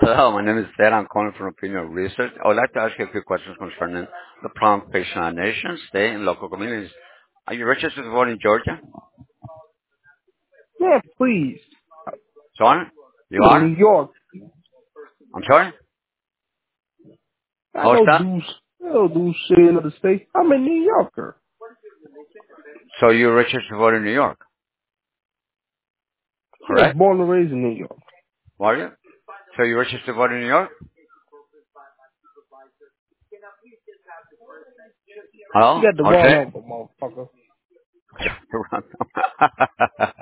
Hello, my name is Ted. I'm calling from Opinion Research. I would like to ask you a few questions concerning the prompt patient on nation, state, and local communities. Are you registered to vote in Georgia? Yeah, please. Sorry? You I'm in are? New York. I'm sorry? I How is don't that? do I don't do shit in other states. I'm a New Yorker. So you're registered to vote in New York, Yeah, correct? born and raised in New York. Are you? So you're registered to vote in New York? You Hello? got the wrong Jose? number, motherfucker.